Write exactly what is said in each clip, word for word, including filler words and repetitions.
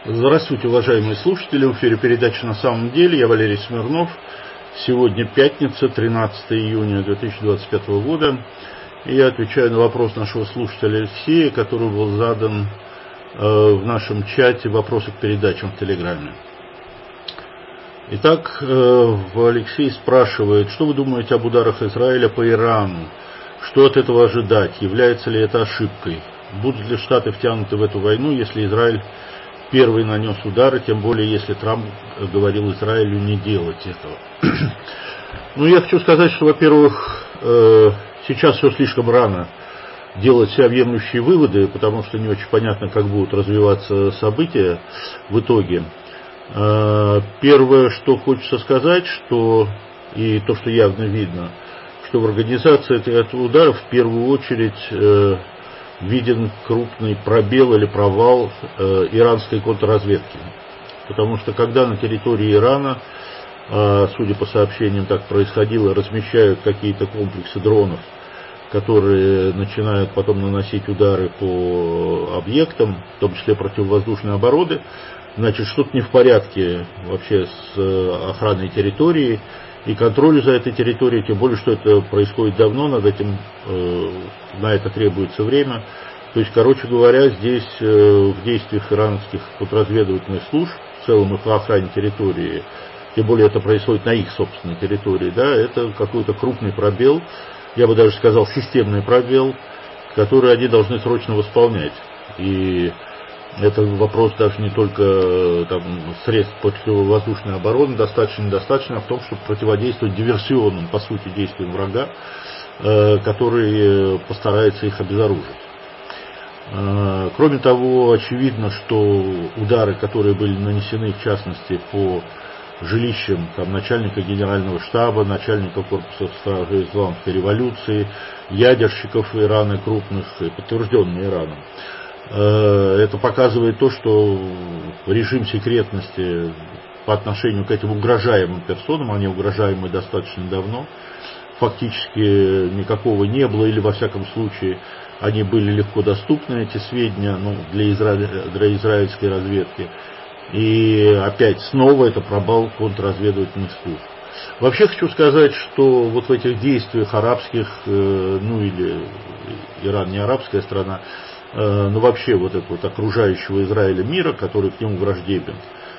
Здравствуйте, уважаемые слушатели. В эфире передача «На самом деле». Я Валерий Смирнов. Сегодня пятница, тринадцатое июня две тысячи двадцать пятого года. И я отвечаю на вопрос нашего слушателя Алексея, который был задан э, в нашем чате «Вопросы к передачам» в Телеграме. Итак, э, Алексей спрашивает, что вы думаете об ударах Израиля по Ирану? Что от этого ожидать? Является ли это ошибкой? Будут ли Штаты втянуты в эту войну, если Израиль первый нанес удары, тем более, если Трамп говорил Израилю не делать этого? Ну, я хочу сказать, что, во-первых, сейчас все слишком рано делать всеобъемлющие выводы, потому что не очень понятно, как будут развиваться события в итоге. Первое, что хочется сказать, что, и то, что явно видно, что в организации этого удара в первую очередь виден крупный пробел или провал э, иранской контрразведки. Потому что когда на территории Ирана, э, судя по сообщениям, так происходило, размещают какие-то комплексы дронов, которые начинают потом наносить удары по объектам, в том числе противовоздушной обороны, значит, что-то не в порядке вообще с э, охраной территории и контролю за этой территорией, тем более, что это происходит давно, над этим, э, на это требуется время. То есть, короче говоря, здесь э, в действиях иранских контрразведывательных служб, в целом их охране территории, тем более это происходит на их собственной территории, да, это какой-то крупный пробел, я бы даже сказал системный пробел, который они должны срочно восполнять. И это вопрос даже не только там, средств противовоздушной обороны, достаточно недостаточно, а в том, чтобы противодействовать диверсионным, по сути, действиям врага, э, который постарается их обезоружить. Э, кроме того, очевидно, что удары, которые были нанесены, в частности, по жилищам там, начальника генерального штаба, начальника корпуса стражи Исламской революции, ядерщиков Ирана крупных, подтвержденные Ираном, это показывает то, что режим секретности по отношению к этим угрожаемым персонам, они угрожаемы достаточно давно, фактически никакого не было, или во всяком случае они были легко доступны, эти сведения, ну, для, израиль, для израильской разведки. И опять снова это пробал контрразведывательных служб. Вообще хочу сказать, что вот в этих действиях арабских, ну или Иран не арабская страна, но вообще вот этого вот окружающего Израиля мира, который к нему враждебен,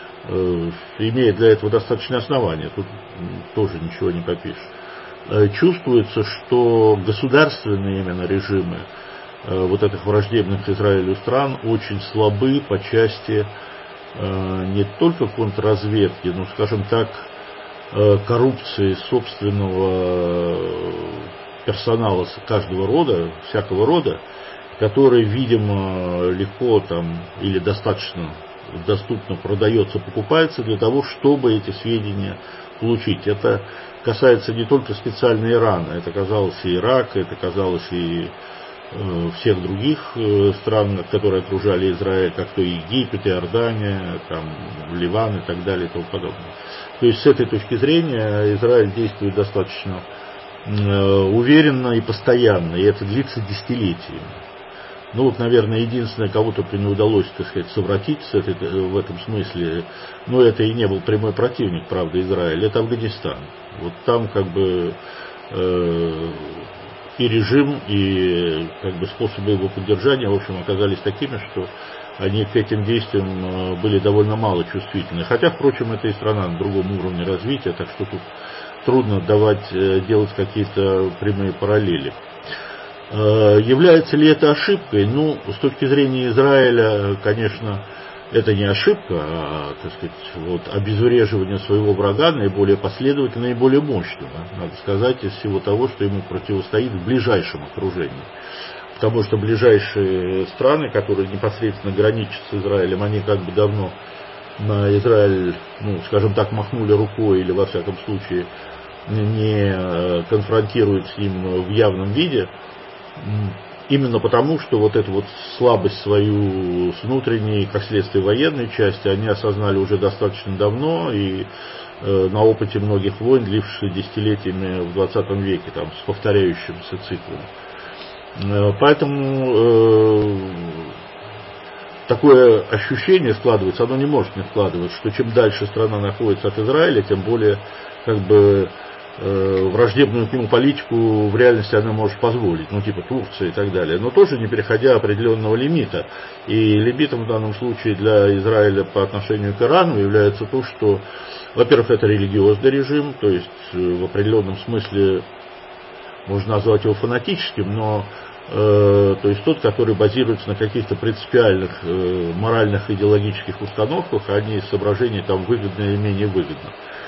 имеет для этого достаточное основание, тут тоже ничего не попишешь. Чувствуется, что государственные именно режимы вот этих враждебных Израилю стран очень слабы по части не только контрразведки, но, скажем так, коррупции собственного персонала каждого рода, всякого рода, который, видимо, легко там или достаточно доступно продается, покупается для того, чтобы эти сведения получить. Это касается не только специально Ирана, это касалось и Ирака, это касалось и э, всех других э, стран, которые окружали Израиль, как то Египет, Иордания, там, Ливан и так далее и тому подобное. То есть с этой точки зрения Израиль действует достаточно э, уверенно и постоянно, и это длится десятилетиями. Ну вот, наверное, единственное, кого только не удалось, так сказать, совратить с этой, в этом смысле, но это и не был прямой противник, правда, Израиля, это Афганистан. Вот там как бы э, и режим, и как бы способы его поддержания, в общем, оказались такими, что они к этим действиям были довольно мало чувствительны. Хотя, впрочем, это и страна на другом уровне развития, так что тут трудно давать, делать какие-то прямые параллели. Является ли это ошибкой? Ну, с точки зрения Израиля, конечно, это не ошибка, а, так сказать, вот, обезвреживание своего врага наиболее последовательно и более мощного, надо сказать, из всего того, что ему противостоит в ближайшем окружении. Потому что ближайшие страны, которые непосредственно граничат с Израилем, они как бы давно на Израиль, ну, скажем так, махнули рукой или, во всяком случае, не конфронтируют с ним в явном виде. Именно потому, что вот эту вот слабость свою с внутренней, как следствие военной части, они осознали уже достаточно давно и э, на опыте многих войн, длившихся десятилетиями в двадцатом веке, там, с повторяющимся циклом. Э, поэтому э, такое ощущение складывается, оно не может не складываться, что чем дальше страна находится от Израиля, тем более как бы э, враждебную к нему политику в реальности она может позволить, ну типа Турция и так далее, но тоже не переходя определенного лимита. И лимитом в данном случае для Израиля по отношению к Ирану является то, что, во-первых, это религиозный режим, то есть в определенном смысле можно назвать его фанатическим, но э, то есть тот, который базируется на каких-то принципиальных э, моральных идеологических установках, а не соображений там выгодно или менее выгодно.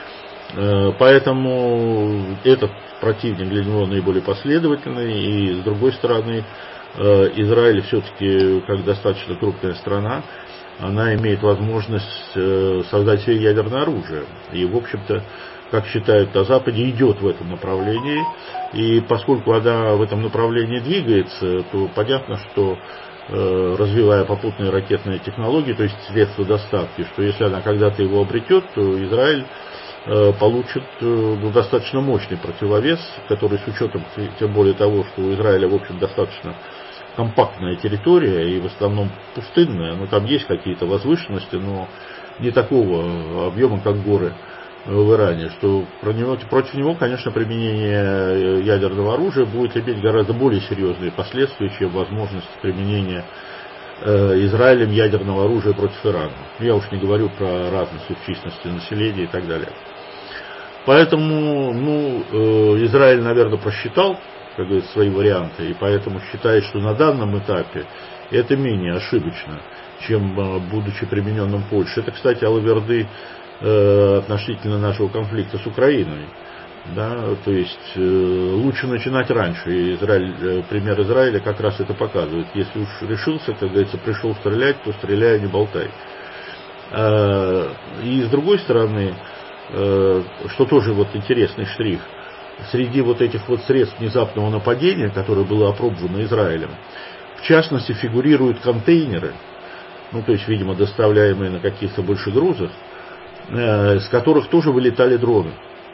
Э, поэтому этот противник для него наиболее последовательный, и с другой стороны э, Израиль все-таки, как достаточно крупная страна, она имеет возможность э, создать себе ядерное оружие. И, в общем-то, как считают на Западе, идет в этом направлении. И поскольку она в этом направлении двигается, то понятно, что э, развивая попутные ракетные технологии, то есть средства доставки, что если она когда-то его обретет, то Израиль э, получит э, ну, достаточно мощный противовес, который с учетом, тем более того, что у Израиля, в общем, достаточно компактная территория и в основном пустынная, но там есть какие-то возвышенности, но не такого объема, как горы в Иране, что против него, конечно, применение ядерного оружия будет иметь гораздо более серьезные последствия, чем возможность применения Израилем ядерного оружия против Ирана. Я уж не говорю про разность в численности населения и так далее. Поэтому, ну, Израиль, наверное, просчитал, как говорится, свои варианты, и поэтому считает, что на данном этапе это менее ошибочно, чем будучи примененным в Польше. Это, кстати, алаверды относительно нашего конфликта с Украиной. Да, то есть э, лучше начинать раньше. И Израиль, э, пример Израиля как раз это показывает. Если уж решился, как говорится, пришел стрелять, то стреляй, не болтай. Э, и с другой стороны, э, что тоже вот интересный штрих, среди вот этих вот средств внезапного нападения, которое было опробовано Израилем, в частности фигурируют контейнеры, ну то есть, видимо, доставляемые на каких-то большегрузах, с которых тоже вылетали дроны.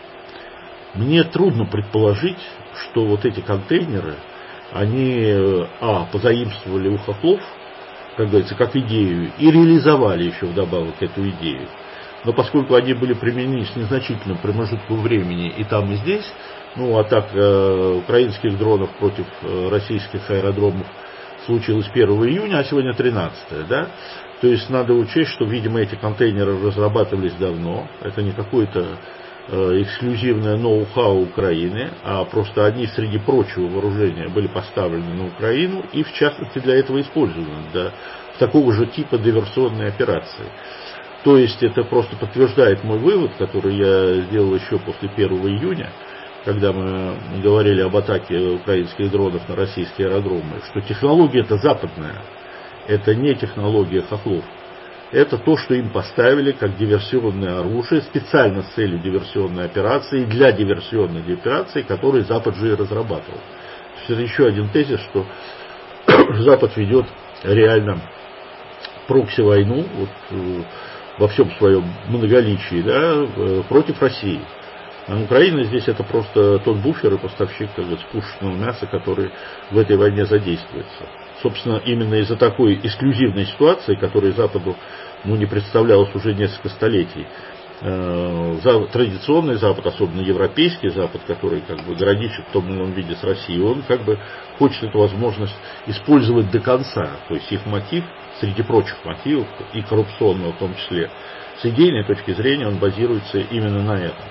Мне трудно предположить, что вот эти контейнеры, они, а, позаимствовали у хохлов, как говорится, как идею, и реализовали еще вдобавок эту идею. Но поскольку они были применены с незначительным промежутком времени и там, и здесь, ну, атака э, украинских дронов против э, российских аэродромов случилась первого июня, а сегодня тринадцатое, да? То есть надо учесть, что, видимо, эти контейнеры разрабатывались давно. Это не какое-то э, эксклюзивное ноу-хау Украины, а просто они, среди прочего вооружения, были поставлены на Украину и, в частности, для этого использованы, да, в такого же типа диверсионной операции. То есть это просто подтверждает мой вывод, который я сделал еще после первого июня, когда мы говорили об атаке украинских дронов на российские аэродромы, что технология это западная. Это не технология хохлов. Это то, что им поставили как диверсионное оружие, специально с целью диверсионной операции, для диверсионной операции, которую Запад же и разрабатывал. То есть это еще один тезис, что Запад ведет реально прокси-войну вот, во всем своем многоличии, да, против России. А Украина здесь это просто тот буфер и поставщик, так сказать, пушечного мяса, который в этой войне задействуется. Собственно, именно из-за такой эксклюзивной ситуации, которая Западу ну, не представлялась уже несколько столетий, э, традиционный Запад, особенно европейский Запад, который как бы граничит в том или ином виде с Россией, он как бы хочет эту возможность использовать до конца. То есть их мотив, среди прочих мотивов, и коррупционного в том числе, с идейной точки зрения он базируется именно на этом.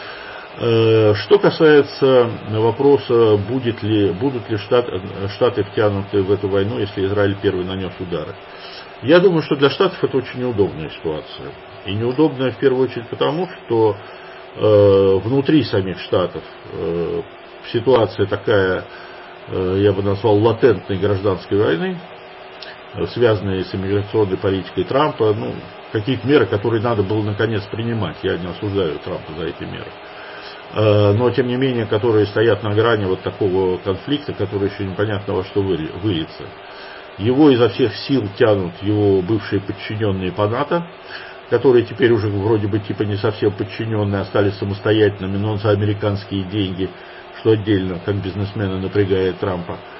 Что касается вопроса, будет ли, будут ли штат, Штаты втянуты в эту войну, если Израиль первый нанес удары. Я думаю, что для Штатов это очень неудобная ситуация. И неудобная в первую очередь потому, что э, внутри самих Штатов э, ситуация такая, э, я бы назвал, латентной гражданской войны, э, связанной с иммиграционной политикой Трампа, ну, какие-то меры, которые надо было наконец принимать. Я не осуждаю Трампа за эти меры. Но, тем не менее, которые стоят на грани вот такого конфликта, который еще непонятно во что выльется. Его изо всех сил тянут его бывшие подчиненные по НАТО, которые теперь уже вроде бы типа не совсем подчиненные, остались самостоятельными, но за американские деньги, что отдельно, как бизнесмена, напрягает Трампа.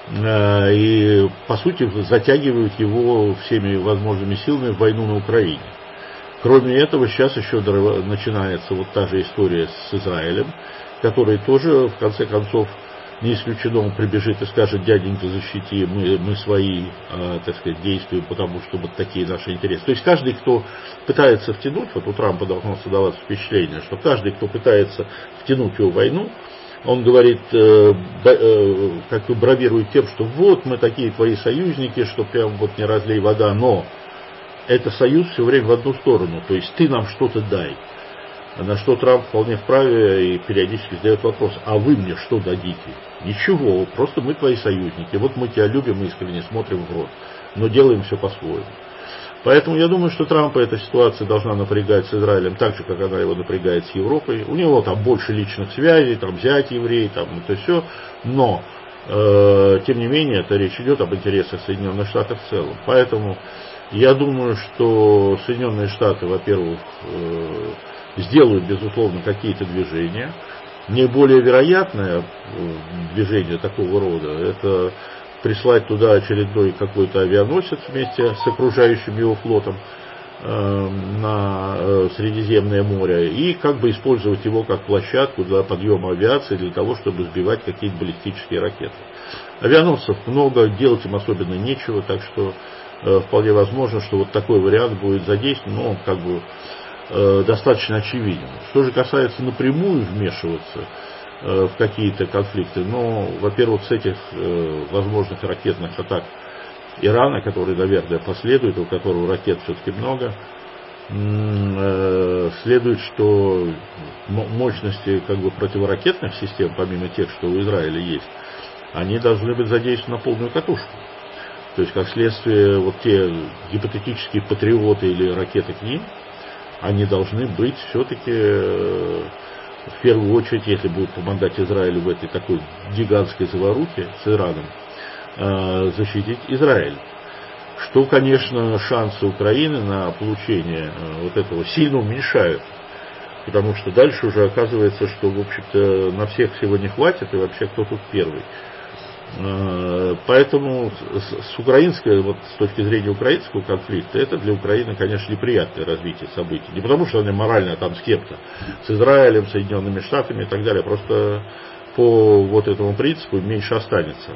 и, по сути, затягивают его всеми возможными силами в войну на Украине. Кроме этого, сейчас еще начинается вот та же история с Израилем, который тоже, в конце концов, не исключено, он прибежит и скажет: дяденька, защити, мы, мы свои, э, так сказать, действуем, потому что вот такие наши интересы. То есть каждый, кто пытается втянуть, вот у Трампа должно создаваться впечатление, что каждый, кто пытается втянуть его в войну, он говорит, э, э, как бы бравирует тем, что вот мы такие твои союзники, что прям вот не разлей вода, но это союз все время в одну сторону, то есть ты нам что-то дай. На что Трамп вполне вправе и периодически задает вопрос: а вы мне что дадите? Ничего, просто мы твои союзники, вот мы тебя любим, искренне смотрим в рот, но делаем все по-своему. Поэтому я думаю, что Трампа эта ситуация должна напрягать с Израилем так же, как она его напрягает с Европой. У него там больше личных связей, там зять еврей, там это все, но э, тем не менее это речь идет об интересах Соединенных Штатов в целом. Поэтому я думаю, что Соединенные Штаты, во-первых, э, сделают, безусловно, какие-то движения. Наиболее вероятное движение такого рода — это прислать туда очередной какой-то авианосец вместе с окружающим его флотом э, на э, Средиземное море и как бы использовать его как площадку для подъема авиации для того, чтобы сбивать какие-то баллистические ракеты. Авианосцев много, делать им особенно нечего, так что э, вполне возможно, что вот такой вариант будет задействован, но он как бы достаточно очевиден. Что же касается напрямую вмешиваться э, в какие-то конфликты, ну, во-первых, с этих э, возможных ракетных атак Ирана, которые, наверное, последуют, у которого ракет все-таки много, э, следует, что мощности как бы противоракетных систем, помимо тех, что у Израиля есть, они должны быть задействованы на полную катушку. То есть, как следствие, вот те гипотетические патриоты или ракеты к ним, они должны быть все-таки, в первую очередь, если будут помогать Израилю в этой такой гигантской заварухе с Ираном, защитить Израиль. Что, конечно, шансы Украины на получение вот этого сильно уменьшают. Потому что дальше уже оказывается, что, в общем-то, на всех всего не хватит, и вообще кто тут первый. Поэтому с украинской, вот с точки зрения украинского конфликта, это для Украины, конечно, неприятное развитие событий. Не потому, что они морально там с кем-то, с Израилем, Соединенными Штатами и так далее, просто по вот этому принципу меньше останется.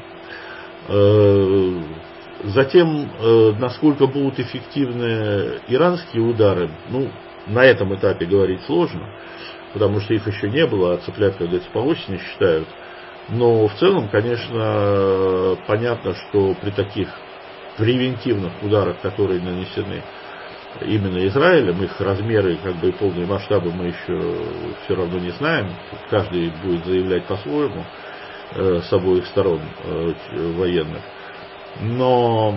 Затем, насколько будут эффективны иранские удары, ну, на этом этапе говорить сложно, потому что их еще не было, а цыплят, как говорится, по осени считают. Но в целом, конечно, понятно, что при таких превентивных ударах, которые нанесены именно Израилем, их размеры, как бы и полные масштабы мы еще все равно не знаем. Каждый будет заявлять по-своему э, с обоих сторон э, военных. Но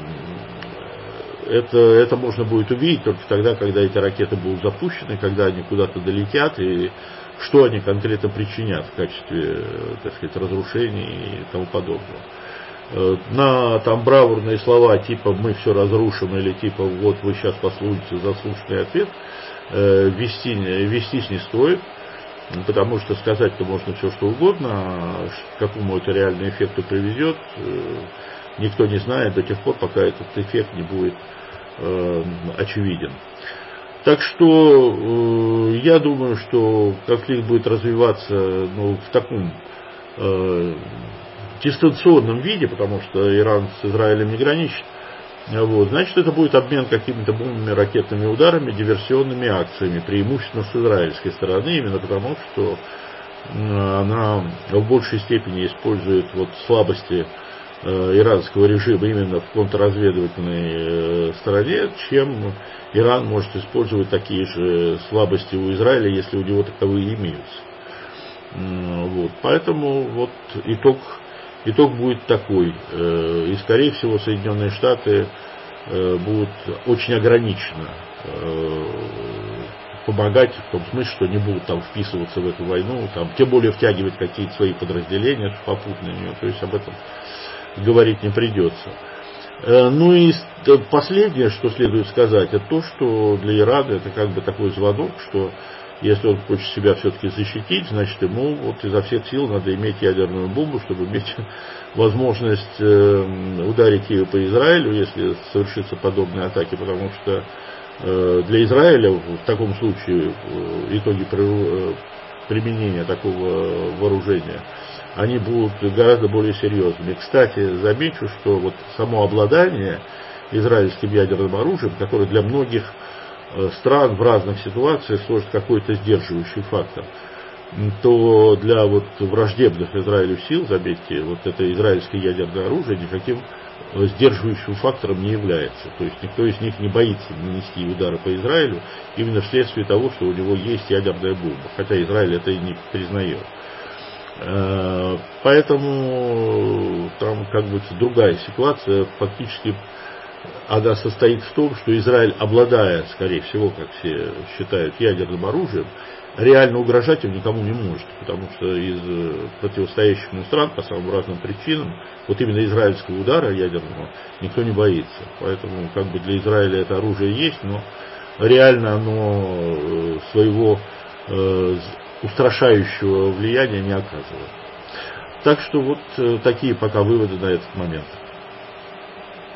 это, это можно будет увидеть только тогда, когда эти ракеты будут запущены, когда они куда-то долетят и что они конкретно причинят в качестве, так сказать, разрушений и тому подобного. На там бравурные слова типа «мы все разрушим» или типа «вот вы сейчас послушаете заслушанный ответ» вести, вестись не стоит, потому что сказать-то можно все что угодно, а к какому это реальному эффекту приведет, никто не знает до тех пор, пока этот эффект не будет э, очевиден. Так что э, я думаю, что конфликт будет развиваться ну, в таком э, дистанционном виде, потому что Иран с Израилем не граничит. Вот, значит, это будет обмен какими-то бомбами, ракетными ударами, диверсионными акциями, преимущественно с израильской стороны, именно потому, что э, она в большей степени использует вот слабости э, иранского режима именно в контрразведывательной э, стороне, чем Иран может использовать такие же слабости у Израиля, если у него таковые имеются. Вот. Поэтому вот итог, итог будет такой. И, скорее всего, Соединенные Штаты будут очень ограниченно помогать, в том смысле, что не будут там вписываться в эту войну, там, тем более втягивать какие-то свои подразделения попутные, то есть об этом говорить не придется. Ну и последнее, что следует сказать, это то, что для Ирана это как бы такой звонок, что если он хочет себя все-таки защитить, значит ему вот изо всех сил надо иметь ядерную бомбу, чтобы иметь возможность ударить ее по Израилю, если совершится подобные атаки, потому что для Израиля в таком случае итоги применения такого вооружения, они будут гораздо более серьезными. Кстати, замечу, что вот само обладание израильским ядерным оружием, которое для многих стран в разных ситуациях служит какой-то сдерживающий фактор, то для вот враждебных Израилю сил, заметьте, вот это израильское ядерное оружие никаким сдерживающим фактором не является. То есть никто из них не боится нанести удары по Израилю именно вследствие того, что у него есть ядерная бомба, хотя Израиль это и не признает. Поэтому там как бы другая ситуация, фактически она состоит в том, что Израиль, обладая, скорее всего, как все считают, ядерным оружием, реально угрожать им никому не может, потому что из противостоящих ему стран по самым разным причинам, вот именно израильского удара ядерного никто не боится. Поэтому как бы для Израиля это оружие есть, но реально оно своего э, устрашающего влияния не оказывает. Так что вот такие пока выводы на этот момент.